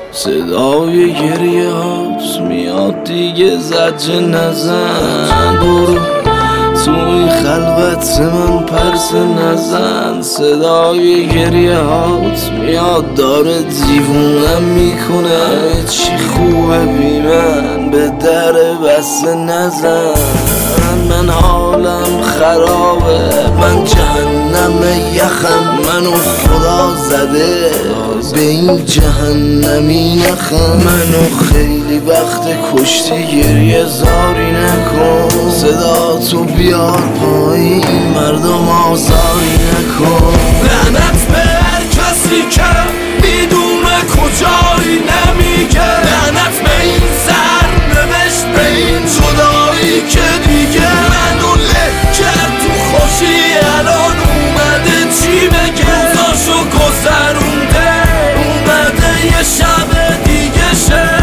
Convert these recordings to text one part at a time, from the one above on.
صدای گریه هات میاد دیگه، زجه نزن، برو توی خلوت من پرسه نزن. صدای گریه هات میاد داره دیوونم میکنه، چی خوبه بی من به در بسته نزن. من حالم خرابه، من جهنم یخم، منو خدا زده به این جهنمی نخم. منو خیلی وقت کشتی، گریه زاری نکن، صدا تو بیار پایین، مردم آزاری نکن. لعنت به هر کسی که میدونه کجایی نمیگه، لعنت به این سرنوشت، به این جدایی که دیگه منو له کرد تو خوشی. الان اومده چی بگه، روزاشو گذرونده، اومده یه شب دیگه شه.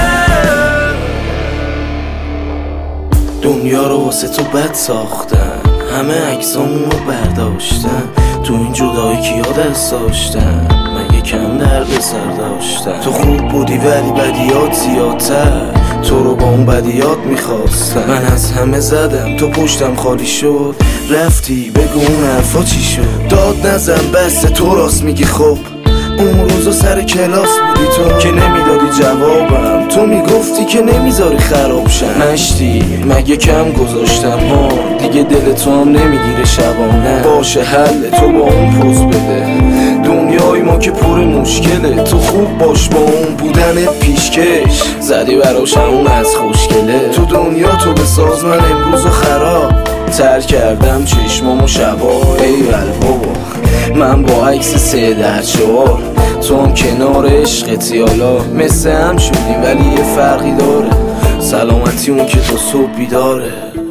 دنیا رو واسه تو بد ساختن، همه عکسامونو برداشتن، تو این جدایی کیا دست داشتن، مگه کم درد سر داشتن. تو خوب بودی ولی بدیات زیادتر، تو رو با اون بدیات میخواستن. من از همه زدم تو پشتم خالی شد، رفتی بگو اون حرفا چی شد. داد نزن بس تو راست میگی. خب اون روزا سر کلاس بودی تو که نمیدادی جوابم، تو میگفتی که نمیذاری خراب شم. مشتی مگه کم گذاشتم ها، دیگه دل تو هم نمیگیره شبانه. باشه حل تو با اون پوز بده، دنیای ما که پر مشکله. تو خوب باش با اون بودن پیشکش، زدی براش اون از خوشگله. تو دنیا تو بساز، من امروزو خراب تر کردم چشمامو شبا. ایول بابا من با عکس 3-4، تو هم کنار عشقتی، حالا مثل هم شدیم ولی یه فرقی داره، سلامتی اون که تو صبح بیداره.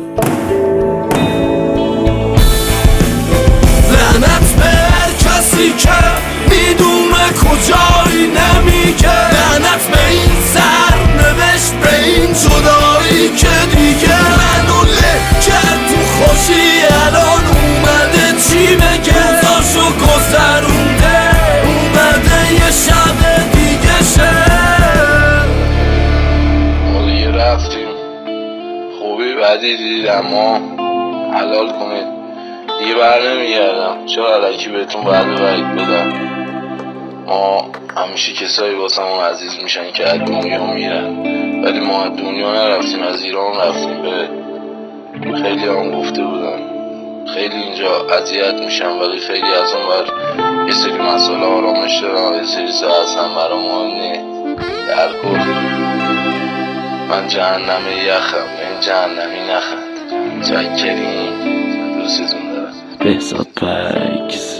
لعنت به هر کسی که میدونه کجایی نمیگه، لعنت به این سرنوشت، به این جدایی که دیگه منو له کرد تو خوشی. الان اومده چی بگه، روزاشو گذرونده، اومده یه شب دیگه شه. ما دیگه رفتیم، خوبی بدی دید اما حلال کنید دیگه، بر نمیگردم. چرا علکی بهتون وعده بدم. ما همیشه کسایی واسمون عزیز میشن که از دنیا میرن، ولی ما از دنیا نرفتیم، از ایران رفتیم. به خیلی هم گفته بودن خیلی اینجا اذیت میشن، ولی خیلی از اون بر یه سری مسئله آرامش دارن، یه سری ساعت اصلا برا مهم نیست. در کل من جهنم یخم، این جهنمی نخند. چکرین، دوستتون دارم. بهزاد پکس.